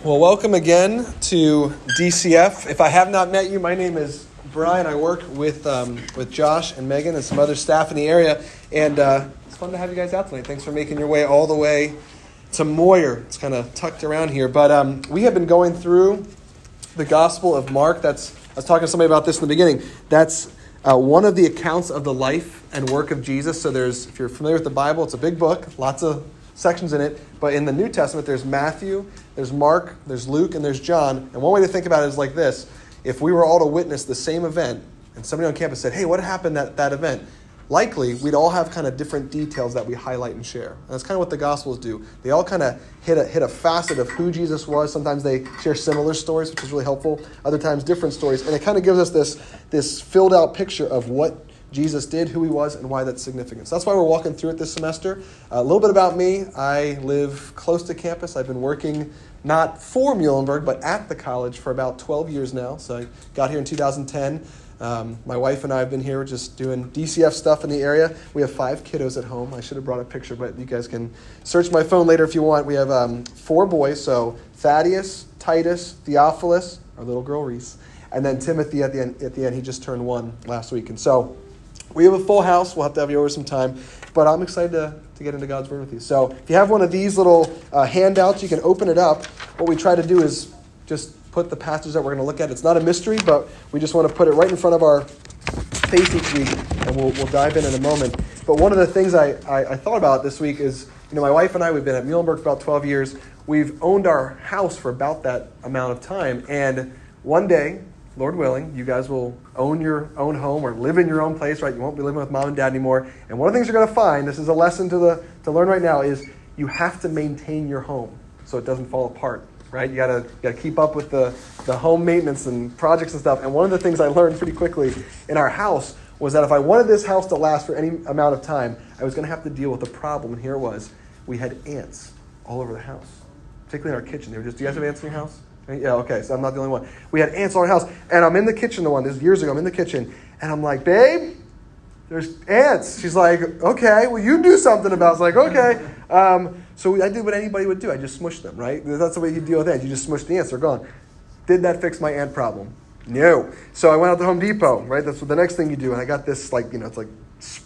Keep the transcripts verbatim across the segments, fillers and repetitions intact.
Well, welcome again to D C F. If I have not met you, my name is Brian. I work with um, with Josh and Megan and some other staff in the area, and uh, it's fun to have you guys out tonight. Thanks for making your way all the way to Moyer. It's kind of tucked around here, but um, we have been going through the Gospel of Mark. That's I was talking to somebody about this in the beginning. That's uh, one of the accounts of the life and work of Jesus. So there's, if you're familiar with the Bible, it's a big book, lots of sections in it. But in the New Testament, there's Matthew, there's Mark, there's Luke, and there's John. And one way to think about it is like this. If we were all to witness the same event, and somebody on campus said, hey, what happened at that event? Likely, we'd all have kind of different details that we highlight and share. And that's kind of what the Gospels do. They all kind of hit a, hit a facet of who Jesus was. Sometimes they share similar stories, which is really helpful. Other times, different stories. And it kind of gives us this, this filled out picture of what Jesus did, who he was, and why that's significant. So that's why we're walking through it this semester. Uh, a little bit about me. I live close to campus. I've been working not for Muhlenberg, but at the college for about twelve years now. So I got here in two thousand ten. Um, my wife and I have been here just doing D C F stuff in the area. We have five kiddos at home. I should have brought a picture, but you guys can search my phone later if you want. We have um, four boys. So Thaddeus, Titus, Theophilus, our little girl Reese, and then Timothy at the end. At the end, he just turned one last week. And so we have a full house. We'll have to have you over sometime. But I'm excited to, to get into God's Word with you. So if you have one of these little uh, handouts, you can open it up. What we try to do is just put the passages that we're going to look at. It's not a mystery, but we just want to put it right in front of our face each week, and we'll, we'll dive in in a moment. But one of the things I, I, I thought about this week is, you know, my wife and I, we've been at Muhlenberg for about twelve years. We've owned our house for about that amount of time. And one day, Lord willing, you guys will own your own home or live in your own place, right? You won't be living with mom and dad anymore. And one of the things you're going to find, this is a lesson to the to learn right now, is you have to maintain your home so it doesn't fall apart, right? You got to got to keep up with the, the home maintenance and projects and stuff. And one of the things I learned pretty quickly in our house was that if I wanted this house to last for any amount of time, I was going to have to deal with a problem. And here it was. We had ants all over the house, particularly in our kitchen. They were just, do you guys have ants in your house? Yeah, okay, so I'm not the only one. We had ants all over our house, and I'm in the kitchen the one, this is years ago, I'm in the kitchen, and I'm like, babe, there's ants. She's like, okay, well, you do something about it. I was like, okay. Um, so I did what anybody would do. I just smushed them, right? That's the way you deal with ants. You just smush the ants, they're gone. Did that fix my ant problem? No. So I went out to Home Depot, right? That's what the next thing you do, and I got this, like, you know, it's like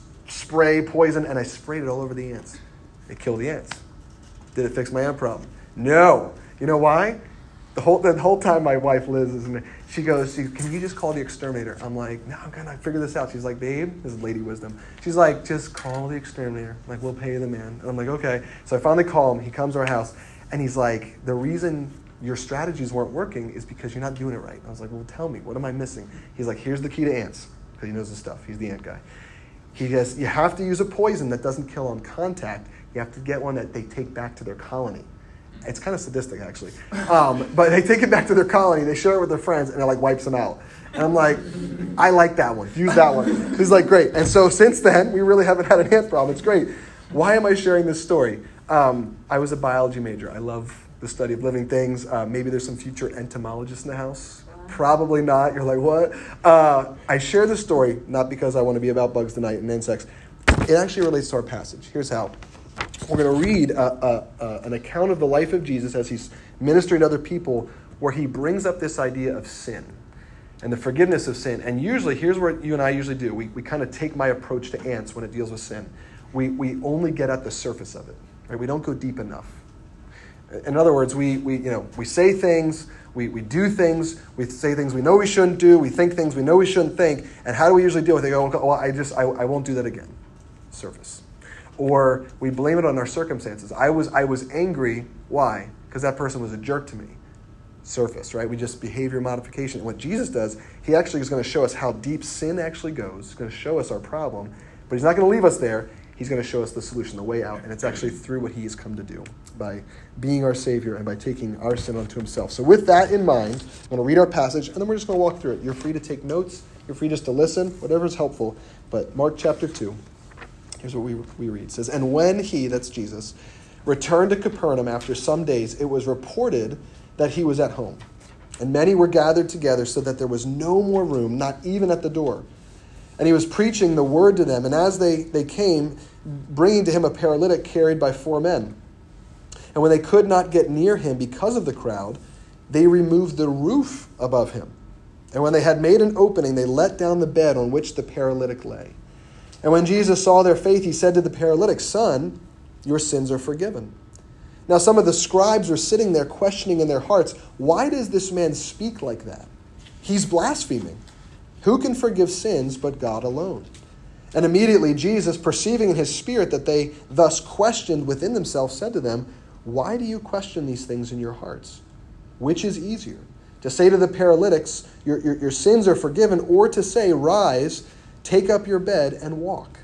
spray, poison, and I sprayed it all over the ants. It killed the ants. Did it fix my ant problem? No. You know why? The whole the whole time my wife Liz is in there, she goes, she, can you just call the exterminator? I'm like, no, I'm gonna figure this out. She's like, babe, this is lady wisdom. She's like, just call the exterminator. I'm like, we'll pay the man. And I'm like, okay. So I finally call him. He comes to our house, and he's like, the reason your strategies weren't working is because you're not doing it right. I was like, well, tell me, what am I missing? He's like, here's the key to ants, because he knows his stuff. He's the ant guy. He goes, you have to use a poison that doesn't kill on contact. You have to get one that they take back to their colony. It's kind of sadistic, actually. Um, but they take it back to their colony, they share it with their friends, and it like wipes them out. And I'm like, I like that one. Use that one. He's like, great. And so since then, we really haven't had an ant problem. It's great. Why am I sharing this story? Um, I was a biology major. I love the study of living things. Uh, maybe there's some future entomologists in the house. Probably not. You're like, what? Uh, I share this story, not because I want to be about bugs tonight and insects. It actually relates to our passage. Here's how. We're going to read uh, uh, uh, an account of the life of Jesus as he's ministering to other people, where he brings up this idea of sin and the forgiveness of sin. And usually, here's what you and I usually do. We, we kind of take my approach to ants when it deals with sin. We, we only get at the surface of it. Right? We don't go deep enough. In other words, we, we, you know, we say things, we, we do things, we say things we know we shouldn't do, we think things we know we shouldn't think. And how do we usually deal with it? Go, well, I just, I, I won't do that again. Surface. Or we blame it on our circumstances. I was I was angry. Why? Because that person was a jerk to me. Surface, right? We just behavior modification. And what Jesus does, he actually is going to show us how deep sin actually goes. He's going to show us our problem. But he's not going to leave us there. He's going to show us the solution, the way out. And it's actually through what he has come to do, by being our Savior and by taking our sin onto himself. So with that in mind, I'm going to read our passage, and then we're just going to walk through it. You're free to take notes. You're free just to listen, whatever is helpful. But Mark chapter two. Here's what we, we read. It says, and when he, that's Jesus, returned to Capernaum after some days, it was reported that he was at home. And many were gathered together so that there was no more room, not even at the door. And he was preaching the word to them. And as they, they came, bringing to him a paralytic carried by four men. And when they could not get near him because of the crowd, they removed the roof above him. And when they had made an opening, they let down the bed on which the paralytic lay. And when Jesus saw their faith, he said to the paralytic, "Son, your sins are forgiven." Now some of the scribes were sitting there questioning in their hearts, "Why does this man speak like that? He's blaspheming. Who can forgive sins but God alone?" And immediately Jesus, perceiving in his spirit that they thus questioned within themselves, said to them, "Why do you question these things in your hearts? Which is easier, to say to the paralytics, your, your, your sins are forgiven, or to say, 'Rise, take up your bed and walk'?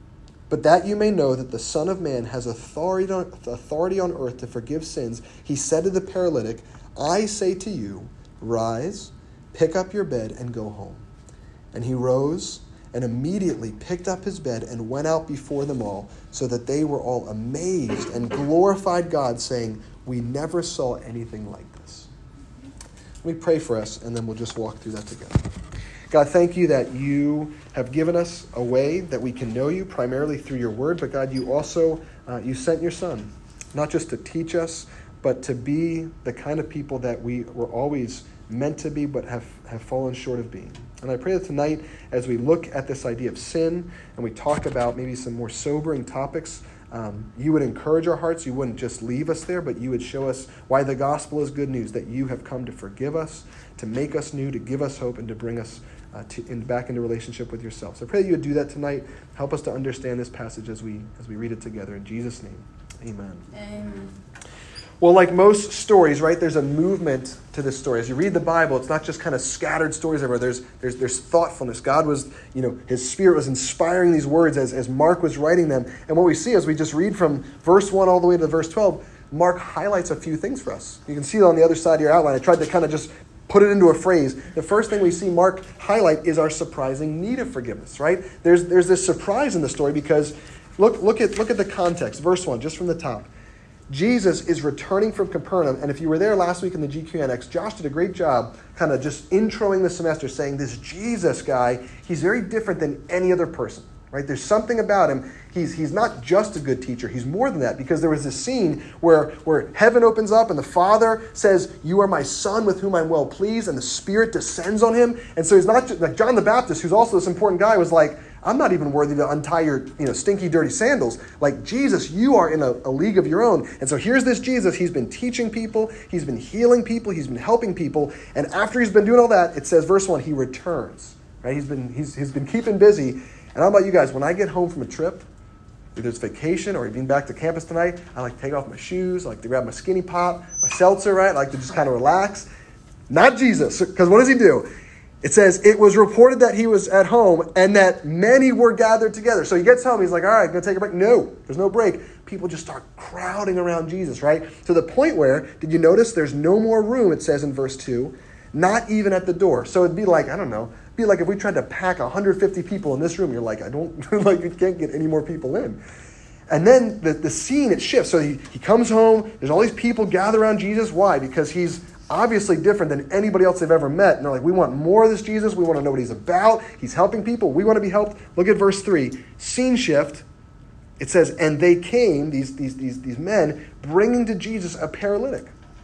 But that you may know that the Son of Man has authority on, authority on earth to forgive sins, he said to the paralytic, 'I say to you, rise, pick up your bed and go home.' And he rose and immediately picked up his bed and went out before them all, so that they were all amazed and glorified God, saying, 'We never saw anything like this.'" Let me pray for us, and then we'll just walk through that together. God, thank you that you have given us a way that we can know you primarily through your word. But God, you also, uh, you sent your son, not just to teach us, but to be the kind of people that we were always meant to be, but have, have fallen short of being. And I pray that tonight, as we look at this idea of sin, and we talk about maybe some more sobering topics, um, you would encourage our hearts. You wouldn't just leave us there, but you would show us why the gospel is good news, that you have come to forgive us, to make us new, to give us hope, and to bring us Uh, to, in, back into relationship with yourself. So I pray that you would do that tonight. Help us to understand this passage as we as we read it together. In Jesus' name, amen. Amen. Well, like most stories, right, there's a movement to this story. As you read the Bible, it's not just kind of scattered stories everywhere. There's there's there's thoughtfulness. God was, you know, his Spirit was inspiring these words as, as Mark was writing them. And what we see as we just read from verse one all the way to verse twelve, Mark highlights a few things for us. You can see it on the other side of your outline. I tried to kind of just put it into a phrase. The first thing we see Mark highlight is our surprising need of forgiveness, right? There's there's this surprise in the story because look look at look at the context. Verse one, just from the top. Jesus is returning from Capernaum, and if you were there last week in the G Q N X, Josh did a great job kind of just introing the semester, saying this Jesus guy, he's very different than any other person. Right? There's something about him. He's he's not just a good teacher. He's more than that, because there was this scene where, where heaven opens up and the Father says, "You are my Son with whom I'm well pleased," and the Spirit descends on him. And so he's not just, like John the Baptist, who's also this important guy, was like, "I'm not even worthy to untie your you know stinky, dirty sandals." Like, Jesus, you are in a, a league of your own. And so here's this Jesus. He's been teaching people. He's been healing people. He's been helping people. And after he's been doing all that, it says, verse one, he returns. Right? He's been he's he's been keeping busy. And how about you guys? When I get home from a trip, either it's vacation or being back to campus tonight, I like to take off my shoes. I like to grab my Skinny Pop, my seltzer, right? I like to just kind of relax. Not Jesus, because what does he do? It says, it was reported that he was at home and that many were gathered together. So he gets home. He's like, all right, I'm going to take a break. No, there's no break. People just start crowding around Jesus, right? To the point where, did you notice there's no more room, it says in verse two, not even at the door. So it'd be like, I don't know, it'd be like if we tried to pack one hundred fifty people in this room. You're like, I don't, like, you can't get any more people in. And then the, the scene, it shifts. So he, he comes home. There's all these people gather around Jesus. Why? Because he's obviously different than anybody else they've ever met. And they're like, we want more of this Jesus. We want to know what he's about. He's helping people. We want to be helped. Look at verse three. Scene shift. It says, and they came, these, these, these, these men, bringing to Jesus a paralytic.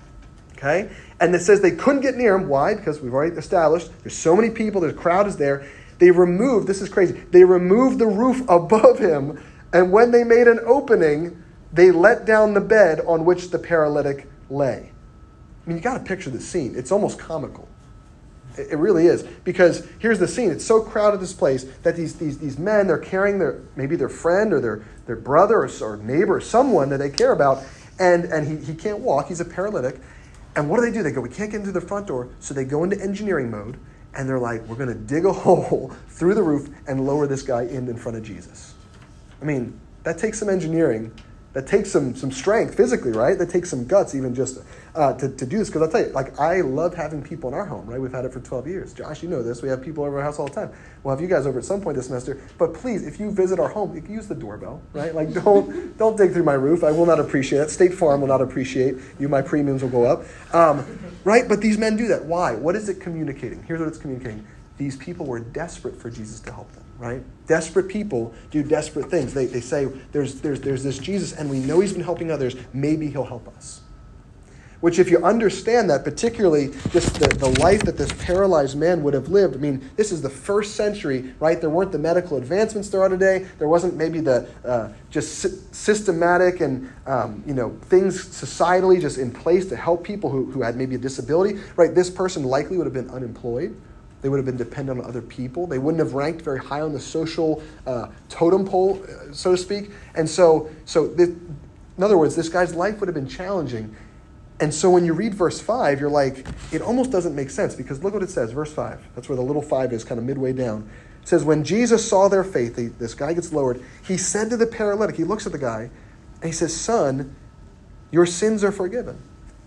Okay? And it says they couldn't get near him. Why? Because we've already established there's so many people. The crowd is there. They removed, this is crazy, they removed the roof above him. And when they made an opening, they let down the bed on which the paralytic lay. I mean, you got to picture the scene. It's almost comical. It, it really is. Because here's the scene. It's so crowded, this place, that these these these men, they're carrying their maybe their friend or their, their brother or, or neighbor or someone that they care about. And, and he, he can't walk. He's a paralytic. And what do they do? They go, we can't get into the front door. So they go into engineering mode. And they're like, we're going to dig a hole through the roof and lower this guy in in front of Jesus. I mean, that takes some engineering. That takes some some strength physically, right? That takes some guts even just uh, to, to do this. Because I'll tell you, like, I love having people in our home, right? We've had it for twelve years. Josh, you know this. We have people over our house all the time. We'll have you guys over at some point this semester. But please, if you visit our home, you can use the doorbell, right? Like, don't don't dig through my roof. I will not appreciate it. State Farm will not appreciate you. My premiums will go up. Um, right? But these men do that. Why? What is it communicating? Here's what it's communicating. These people were desperate for Jesus to help them. right? Desperate people do desperate things. They, they say, there's, there's, there's this Jesus, and we know he's been helping others. Maybe he'll help us. Which, if you understand that, particularly just the, the life that this paralyzed man would have lived, I mean, this is the first century, right? There weren't the medical advancements there are today. There wasn't maybe the uh, just sy- systematic and, um, you know, things societally just in place to help people who, who had maybe a disability, right? This person likely would have been unemployed. They would have been dependent on other people. They wouldn't have ranked very high on the social uh, totem pole, uh, so to speak. And so, so this, in other words, this guy's life would have been challenging. And so when you read verse five, you're like, it almost doesn't make sense, because look what it says, verse five. That's where the little five is, kind of midway down. It says, when Jesus saw their faith, he, this guy gets lowered, he said to the paralytic, he looks at the guy, and he says, son, your sins are forgiven.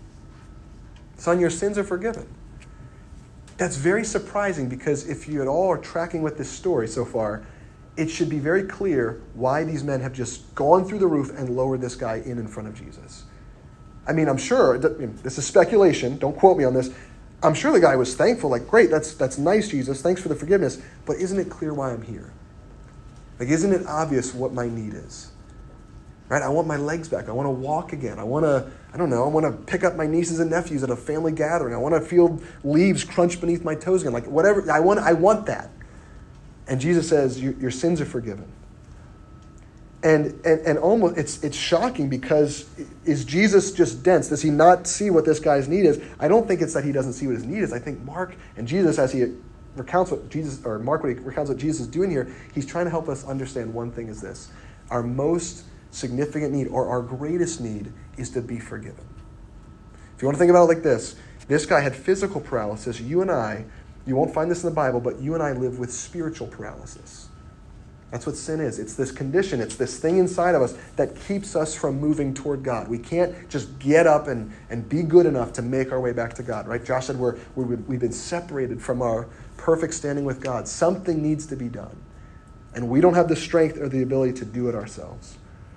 Son, your sins are forgiven. That's very surprising, because if you at all are tracking with this story so far, it should be very clear why these men have just gone through the roof and lowered this guy in in front of Jesus. I mean, I'm sure, this is speculation, don't quote me on this, I'm sure the guy was thankful, like, great, that's that's nice, Jesus, thanks for the forgiveness, but isn't it clear why I'm here? Like, isn't it obvious what my need is? Right? I want my legs back, I want to walk again, I want to, I don't know, I want to pick up my nieces and nephews at a family gathering, I want to feel leaves crunch beneath my toes again, like, whatever, I want I want that. And Jesus says, your, your sins are forgiven. And, and and almost it's it's shocking, because is Jesus just dense? Does he not see what this guy's need is? I don't think it's that he doesn't see what his need is. I think Mark and Jesus, as he recounts what Jesus, or Mark what he recounts what Jesus is doing here, he's trying to help us understand one thing is this: our most significant need, or our greatest need, is to be forgiven. If you want to think about it like this, this guy had physical paralysis. You and I, you won't find this in the Bible, but you and I live with spiritual paralysis. That's what sin is. It's this condition. It's this thing inside of us that keeps us from moving toward God. We can't just get up and, and be good enough to make our way back to God, right? Josh said we're, we're, we've been separated from our perfect standing with God. Something needs to be done. And we don't have the strength or the ability to do it ourselves.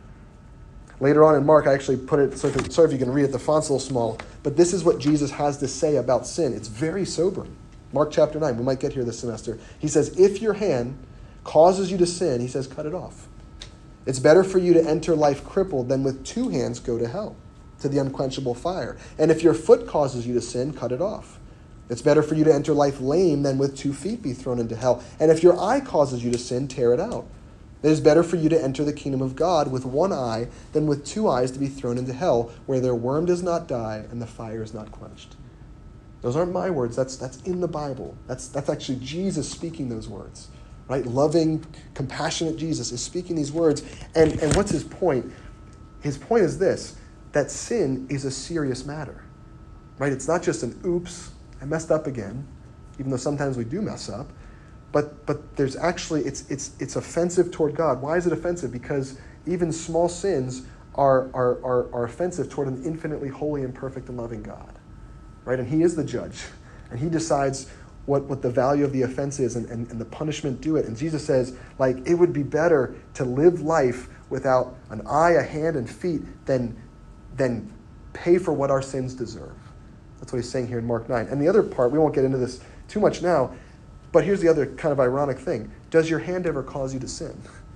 Later on in Mark, I actually put it, so if, sorry if you can read it, the font's a little small, but this is what Jesus has to say about sin. It's very sobering. Mark chapter nine, we might get here this semester. He says, if your hand causes you to sin, he says, cut it off. It's better for you to enter life crippled than with two hands go to hell, to the unquenchable fire. And if your foot causes you to sin, cut it off. It's better for you to enter life lame than with two feet be thrown into hell. And if your eye causes you to sin, tear it out. It is better for you to enter the kingdom of God with one eye than with two eyes to be thrown into hell, where their worm does not die and the fire is not quenched. Those aren't my words. That's that's in the Bible. That's that's actually Jesus speaking those words. Right? Loving, compassionate Jesus is speaking these words. And, and what's his point? His point is this, that sin is a serious matter. Right? It's not just an oops, I messed up again, even though sometimes we do mess up. But but there's actually, it's it's it's offensive toward God. Why is it offensive? Because even small sins are are are, are offensive toward an infinitely holy and perfect and loving God. Right? And he is the judge. And he decides what, what the value of the offense is and, and, and the punishment due it. And Jesus says, like, it would be better to live life without an eye, a hand, and feet than, than pay for what our sins deserve. That's what he's saying here in Mark nine. And the other part, we won't get into this too much now, but here's the other kind of ironic thing. Does your hand ever cause you to sin?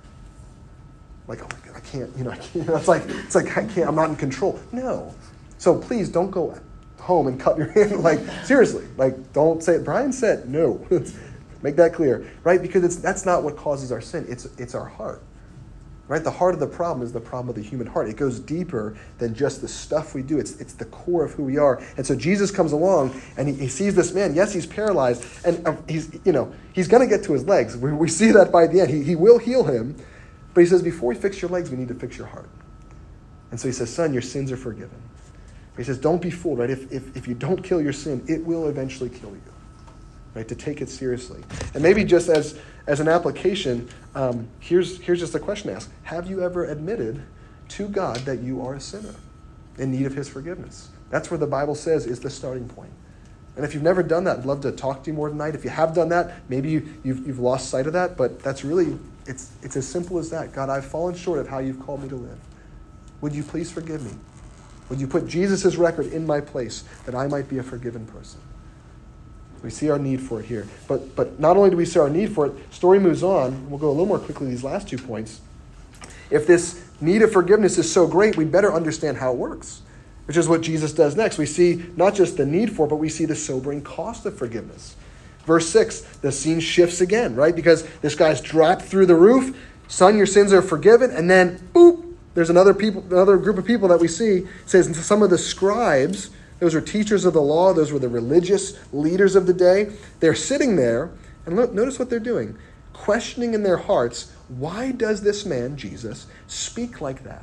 Like, oh my God, I can't, you know, I can't. It's like, it's like I can't, I'm not in control. No. So please don't go home and cut your hand. Like, seriously, like, don't say it. Brian said no. Make that clear, right? Because it's that's not what causes our sin. It's it's our heart, right? The heart of the problem is the problem of the human heart. It goes deeper than just the stuff we do. It's it's the core of who we are. And so Jesus comes along and he, he sees this man. Yes, he's paralyzed, and uh, he's you know he's going to get to his legs. We, we see that by the end. He he will heal him, but he says before we fix your legs, we need to fix your heart. And so he says, son, your sins are forgiven. He says, don't be fooled, right? If, if if you don't kill your sin, it will eventually kill you, right? To take it seriously. And maybe just as, as an application, um, here's, here's just a question to ask. Have you ever admitted to God that you are a sinner in need of his forgiveness? That's where the Bible says is the starting point. And if you've never done that, I'd love to talk to you more tonight. If you have done that, maybe you, you've, you've lost sight of that, but that's really, it's, it's as simple as that. God, I've fallen short of how you've called me to live. Would you please forgive me? Would you put Jesus' record in my place that I might be a forgiven person? We see our need for it here. But but not only do we see our need for it, story moves on. We'll go a little more quickly these last two points. If this need of forgiveness is so great, we better understand how it works, which is what Jesus does next. We see not just the need for it, but we see the sobering cost of forgiveness. Verse six, the scene shifts again, right? Because this guy's dropped through the roof. Son, your sins are forgiven. And then, boop, there's another people, another group of people that we see. It says some of the scribes, those were teachers of the law. Those were the religious leaders of the day. They're sitting there, and look, notice what they're doing. Questioning in their hearts, why does this man, Jesus, speak like that?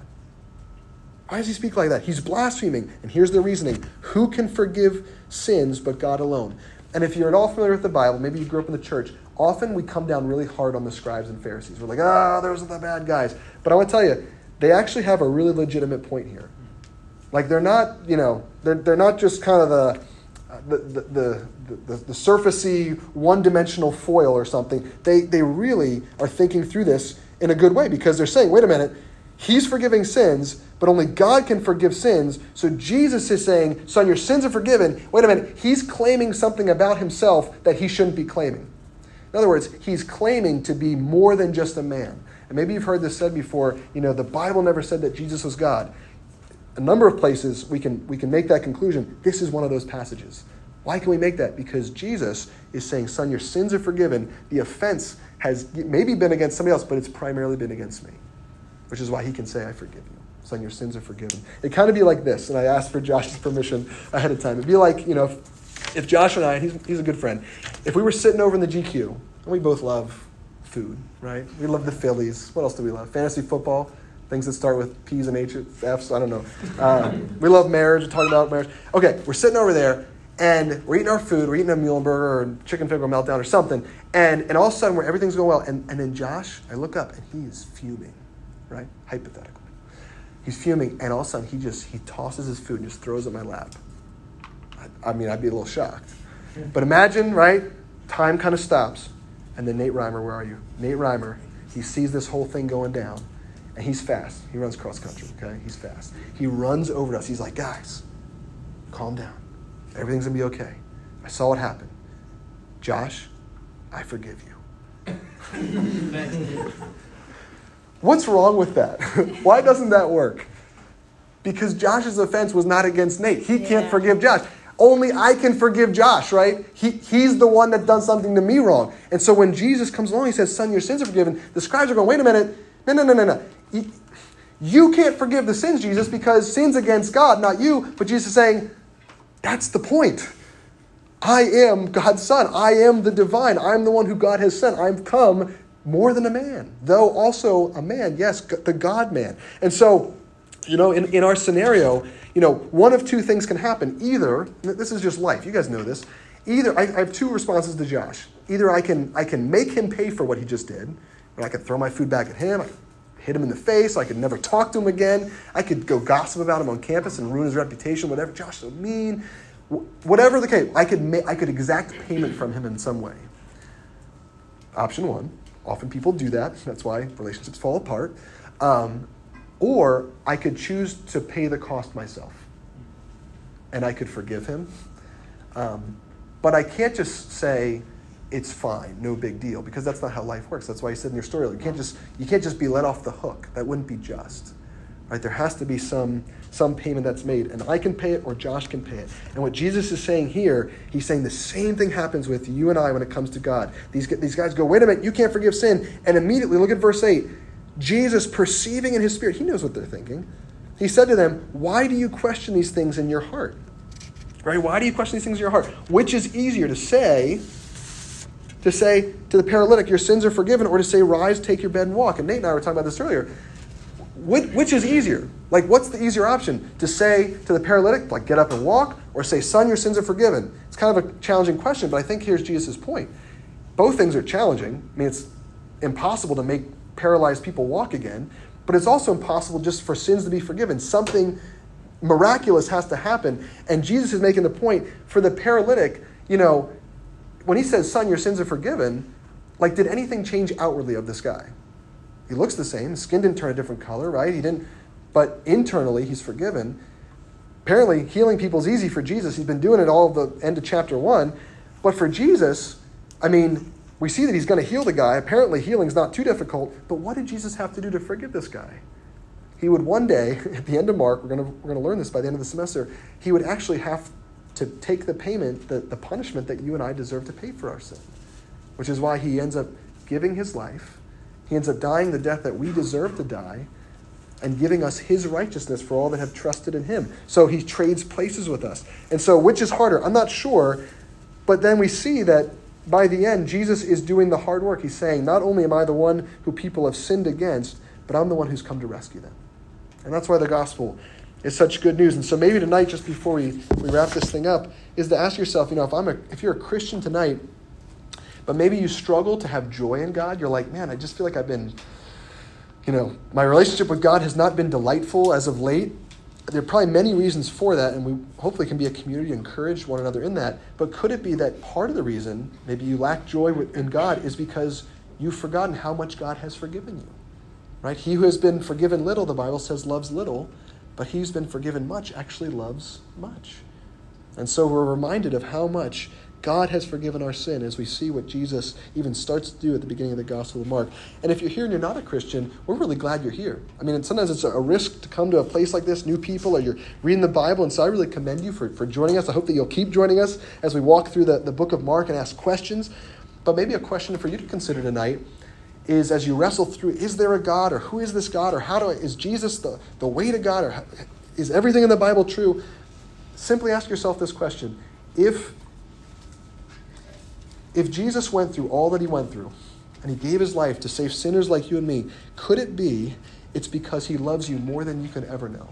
Why does he speak like that? He's blaspheming. And here's the reasoning. Who can forgive sins but God alone? And if you're at all familiar with the Bible, maybe you grew up in the church, often we come down really hard on the scribes and Pharisees. We're like, ah, oh, those are the bad guys. But I want to tell you, they actually have a really legitimate point here. Like they're not, you know, they're they're not just kind of the the the the, the, the surfacey, one-dimensional foil or something. They they really are thinking through this in a good way because they're saying, wait a minute, he's forgiving sins, but only God can forgive sins. So Jesus is saying, son, your sins are forgiven. Wait a minute, he's claiming something about himself that he shouldn't be claiming. In other words, he's claiming to be more than just a man. And maybe you've heard this said before, you know, the Bible never said that Jesus was God. A number of places we can we can make that conclusion. This is one of those passages. Why can we make that? Because Jesus is saying, son, your sins are forgiven. The offense has maybe been against somebody else, but it's primarily been against me. Which is why he can say, I forgive you. Son, your sins are forgiven. It'd kind of be like this, and I asked for Josh's permission ahead of time. It'd be like, you know, if, if Josh and I, he's, he's a good friend, if we were sitting over in the G Q, and we both love food, right? We love the Phillies. What else do we love? Fantasy football. Things that start with P's and H's, F's, I don't know. Um, we love marriage, we're talking about marriage. Okay, we're sitting over there, and we're eating our food, we're eating a Muhlenberger or chicken finger meltdown or something, and, and all of a sudden, where everything's going well, and, and then Josh, I look up, and he is fuming, right? Hypothetically. He's fuming, and all of a sudden, he just, he tosses his food and just throws it in my lap. I, I mean, I'd be a little shocked. But imagine, right, time kind of stops, and then Nate Reimer, where are you? Nate Reimer, he sees this whole thing going down. And he's fast. He runs cross country, okay? He's fast. He runs over to us. He's like, guys, calm down. Everything's going to be okay. I saw what happened. Josh, I forgive you. What's wrong with that? Why doesn't that work? Because Josh's offense was not against Nate. He yeah. can't forgive Josh. Only I can forgive Josh, right? He, he's the one that done something to me wrong. And so when Jesus comes along, he says, son, your sins are forgiven. The scribes are going, wait a minute. No, no, no, no, no. You can't forgive the sins, Jesus, because sin's against God, not you. But Jesus is saying, that's the point. I am God's son. I am the divine. I'm the one who God has sent. I've come more than a man, though also a man, yes, the God-man. And so, you know, in, in our scenario, you know, one of two things can happen. Either, this is just life. You guys know this. Either, I, I have two responses to Josh. Either I can I can make him pay for what he just did, or I could throw my food back at him. I could hit him in the face. I could never talk to him again. I could go gossip about him on campus and ruin his reputation, whatever. Josh, so mean. Whatever the case, I could ma- I could exact payment from him in some way. Option one. Often people do that. That's why relationships fall apart. Um, or I could choose to pay the cost myself. And I could forgive him. Um, but I can't just say, it's fine, no big deal, because that's not how life works. That's why you said in your story, you can't just you can't just be let off the hook. That wouldn't be just. Right? There has to be some some payment that's made, and I can pay it or Josh can pay it. And what Jesus is saying here, he's saying the same thing happens with you and I when it comes to God. These these guys go, wait a minute, you can't forgive sin, and immediately look at verse eight. Jesus, perceiving in his spirit, he knows what they're thinking. He said to them, why do you question these things in your heart? Right? Why do you question these things in your heart? Which is easier to say? To say to the paralytic, your sins are forgiven, or to say, rise, take your bed and walk. And Nate and I were talking about this earlier. Which, which is easier? Like, what's the easier option? To say to the paralytic, like, get up and walk, or say, son, your sins are forgiven? It's kind of a challenging question, but I think here's Jesus' point. Both things are challenging. I mean, it's impossible to make paralyzed people walk again, but it's also impossible just for sins to be forgiven. Something miraculous has to happen. And Jesus is making the point for the paralytic, you know, when he says, son, your sins are forgiven, like, did anything change outwardly of this guy? He looks the same. His skin didn't turn a different color, right? He didn't, but internally, he's forgiven. Apparently, healing people is easy for Jesus. He's been doing it all of the end of chapter one. But for Jesus, I mean, we see that he's going to heal the guy. Apparently healing's not too difficult. But what did Jesus have to do to forgive this guy? He would one day, at the end of Mark, we're going to, we're going to learn this by the end of the semester, he would actually have to take the payment, the, the punishment that you and I deserve to pay for our sin. Which is why he ends up giving his life. He ends up dying the death that we deserve to die and giving us his righteousness for all that have trusted in him. So he trades places with us. And so which is harder? I'm not sure. But then we see that by the end, Jesus is doing the hard work. He's saying, not only am I the one who people have sinned against, but I'm the one who's come to rescue them. And that's why the gospel is such good news. And so maybe tonight, just before we, we wrap this thing up, is to ask yourself, you know, if I'm a, if you're a Christian tonight, but maybe you struggle to have joy in God, you're like, man, I just feel like I've been, you know, my relationship with God has not been delightful as of late. There are probably many reasons for that, and we hopefully can be a community to encourage one another in that. But could it be that part of the reason maybe you lack joy in God is because you've forgotten how much God has forgiven you? Right? He who has been forgiven little, the Bible says, loves little, but he who's been forgiven much actually loves much. And so we're reminded of how much God has forgiven our sin as we see what Jesus even starts to do at the beginning of the Gospel of Mark. And if you're here and you're not a Christian, we're really glad you're here. I mean, sometimes it's a risk to come to a place like this, new people, or you're reading the Bible. And so I really commend you for, for joining us. I hope that you'll keep joining us as we walk through the, the book of Mark and ask questions. But maybe a question for you to consider tonight is, as you wrestle through, is there a God, or who is this God, or how do I, is Jesus the, the way to God, or how, is everything in the Bible true? Simply ask yourself this question. If If Jesus went through all that he went through, and he gave his life to save sinners like you and me, could it be it's because he loves you more than you could ever know?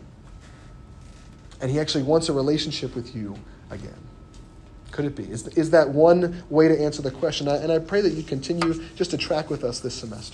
And he actually wants a relationship with you again. Could it be? Is, is that one way to answer the question? And I pray that you continue just to track with us this semester.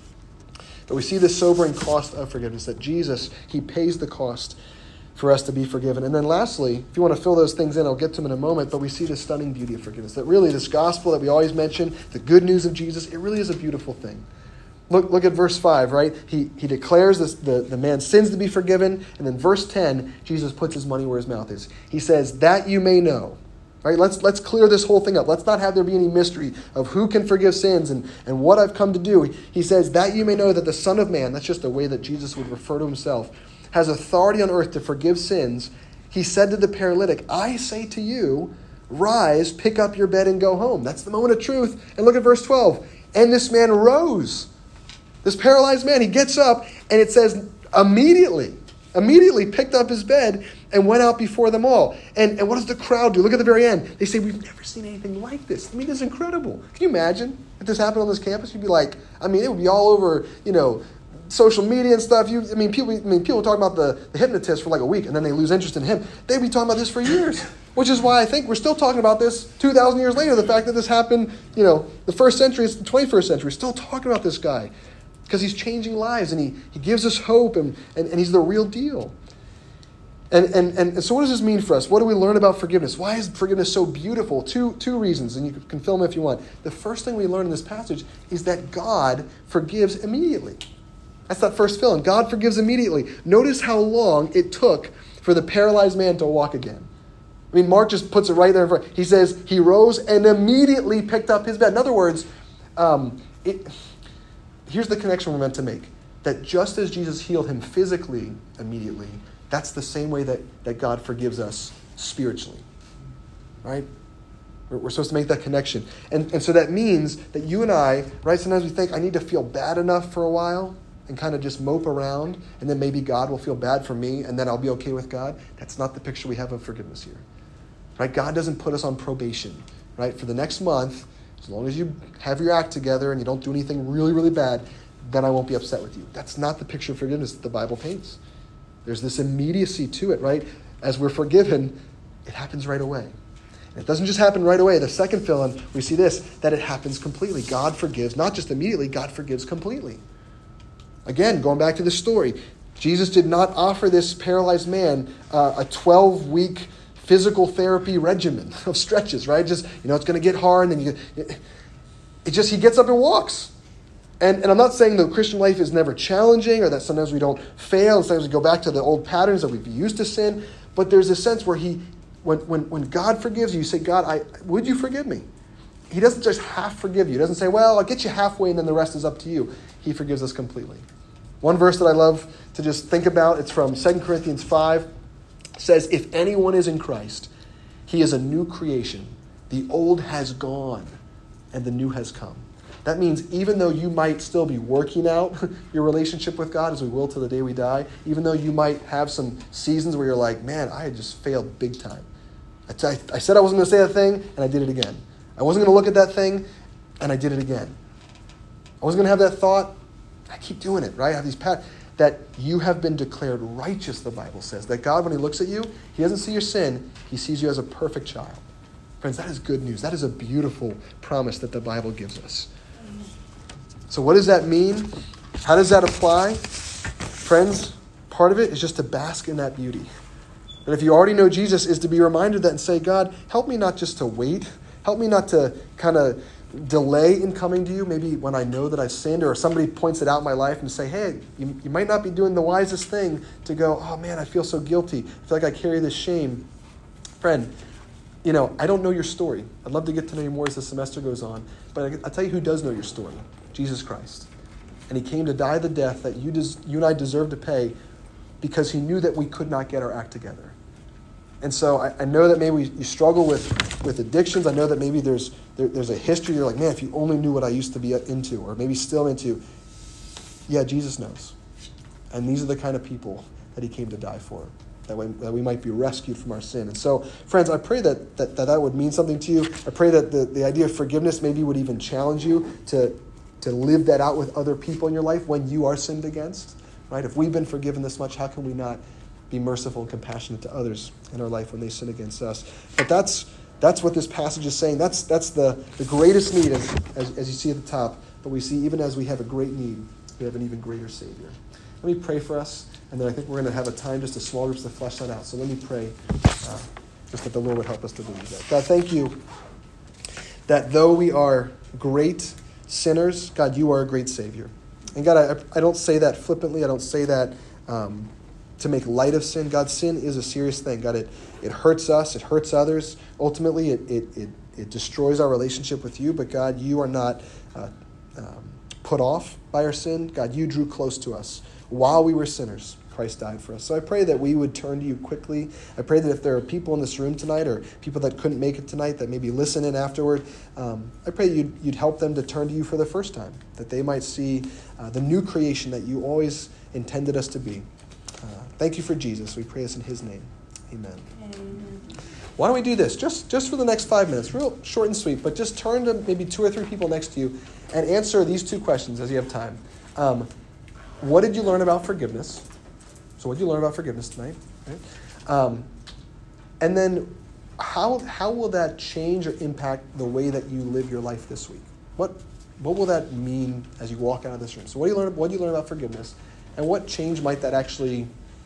That we see the sobering cost of forgiveness, that Jesus, he pays the cost for us to be forgiven. And then lastly, if you want to fill those things in, I'll get to them in a moment, but we see the stunning beauty of forgiveness. That really this gospel that we always mention, the good news of Jesus, it really is a beautiful thing. Look, look at verse five, right? He he declares this, the, the man's sins to be forgiven, and then verse ten, Jesus puts his money where his mouth is. He says, that you may know. Right? Let's let's clear this whole thing up. Let's not have there be any mystery of who can forgive sins and, and what I've come to do. He says, that you may know that the Son of Man, that's just the way that Jesus would refer to himself, has authority on earth to forgive sins. He said to the paralytic, I say to you, rise, pick up your bed and go home. That's the moment of truth. And look at verse twelve. And this man rose. This paralyzed man, he gets up, and it says immediately, immediately picked up his bed and went out before them all. And, and what does the crowd do? Look at the very end. They say, we've never seen anything like this. I mean, this is incredible. Can you imagine if this happened on this campus? You'd be like, I mean, it would be all over, you know, social media and stuff. You, I mean, people. I mean, people talk about the, the hypnotist for like a week, and then they lose interest in him. They'd be talking about this for years, which is why I think we're still talking about this two thousand years later. The fact that this happened, you know, the first century, it's the twenty-first century, still talking about this guy because he's changing lives and he he gives us hope and and, and he's the real deal. And, and and so what does this mean for us? What do we learn about forgiveness? Why is forgiveness so beautiful? Two two reasons, and you can fill them if you want. The first thing we learn in this passage is that God forgives immediately. That's that first fill-in. God forgives immediately. Notice how long it took for the paralyzed man to walk again. I mean, Mark just puts it right there in front. He says, he rose and immediately picked up his bed. In other words, um, it, here's the connection we're meant to make. That just as Jesus healed him physically immediately, that's the same way that, that God forgives us spiritually. Right? We're, we're supposed to make that connection. And, and so that means that you and I, right, sometimes we think, I need to feel bad enough for a while and kind of just mope around, and then maybe God will feel bad for me, and then I'll be okay with God. That's not the picture we have of forgiveness here. Right? God doesn't put us on probation. Right? For the next month, as long as you have your act together and you don't do anything really, really bad, then I won't be upset with you. That's not the picture of forgiveness that the Bible paints. There's this immediacy to it, right? As we're forgiven, it happens right away. And it doesn't just happen right away. The second fill-in, we see this, that it happens completely. God forgives, not just immediately, God forgives completely. Again, going back to the story, Jesus did not offer this paralyzed man uh, a twelve-week physical therapy regimen of stretches, right? Just, you know, it's going to get hard, and then you, it, it just, he gets up and walks. And, and I'm not saying the Christian life is never challenging or that sometimes we don't fail and sometimes we go back to the old patterns that we've used to sin, but there's a sense where he when, when, when God forgives you, you say, God, I, would you forgive me? He doesn't just half forgive you. He doesn't say, well, I'll get you halfway and then the rest is up to you. He forgives us completely. One verse that I love to just think about, it's from Second Corinthians five. It says, if anyone is in Christ, he is a new creation. The old has gone and the new has come. That means even though you might still be working out your relationship with God, as we will till the day we die, even though you might have some seasons where you're like, man, I had just failed big time. I, t- I said I wasn't going to say that thing, and I did it again. I wasn't going to look at that thing, and I did it again. I wasn't going to have that thought. I keep doing it, right? I have these pat that you have been declared righteous, the Bible says. That God, when he looks at you, he doesn't see your sin. He sees you as a perfect child. Friends, that is good news. That is a beautiful promise that the Bible gives us. So what does that mean? How does that apply? Friends, part of it is just to bask in that beauty. But if you already know Jesus, is to be reminded of that and say, God, help me not just to wait. Help me not to kind of delay in coming to you, maybe when I know that I've sinned, or somebody points it out in my life and say, hey, you, you might not be doing the wisest thing to go, oh man, I feel so guilty. I feel like I carry this shame. Friend, you know, I don't know your story. I'd love to get to know you more as the semester goes on. But I'll tell you who does know your story. Jesus Christ. And he came to die the death that you, des- you and I deserve to pay because he knew that we could not get our act together. And so I, I know that maybe you struggle with, with addictions. I know that maybe there's there, there's a history. You're like, man, if you only knew what I used to be into, or maybe still into. Yeah, Jesus knows. And these are the kind of people that he came to die for, that we, that we might be rescued from our sin. And so, friends, I pray that that, that, that would mean something to you. I pray that the, the idea of forgiveness maybe would even challenge you to to live that out with other people in your life when you are sinned against, right? If we've been forgiven this much, how can we not be merciful and compassionate to others in our life when they sin against us? But that's that's what this passage is saying. That's that's the, the greatest need, as, as, as you see at the top. But we see even as we have a great need, we have an even greater Savior. Let me pray for us, and then I think we're going to have a time, just a small groups to flesh that out. So let me pray uh, just that the Lord would help us to believe that. God, thank you that though we are great sinners, God, you are a great Savior. And God, I, I don't say that flippantly. I don't say that um, to make light of sin. God, sin is a serious thing. God, it, it hurts us. It hurts others. Ultimately, it it it, it destroys our relationship with you. But God, you are not uh, um, put off by our sin. God, you drew close to us while we were sinners. Christ died for us. So I pray that we would turn to you quickly. I pray that if there are people in this room tonight, or people that couldn't make it tonight that maybe listen in afterward, um, I pray you'd, you'd help them to turn to you for the first time, that they might see uh, the new creation that you always intended us to be. Uh, thank you for Jesus. We pray this in his name. Amen. Amen. Why don't we do this? Just, just for the next five minutes, real short and sweet, but just turn to maybe two or three people next to you and answer these two questions as you have time. Um, what did you learn about forgiveness? So what did you learn about forgiveness tonight? Right? Um, and then how how will that change or impact the way that you live your life this week? What what will that mean as you walk out of this room? So what do you learn? What do you learn about forgiveness? And what change might that actually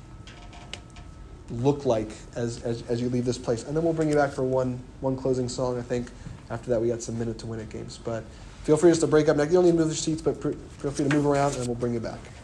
look like as, as, as you leave this place? And then we'll bring you back for one one closing song, I think. After that, we got some minute to win it games. But feel free just to break up. You don't need to move your seats, but feel free to move around, and we'll bring you back.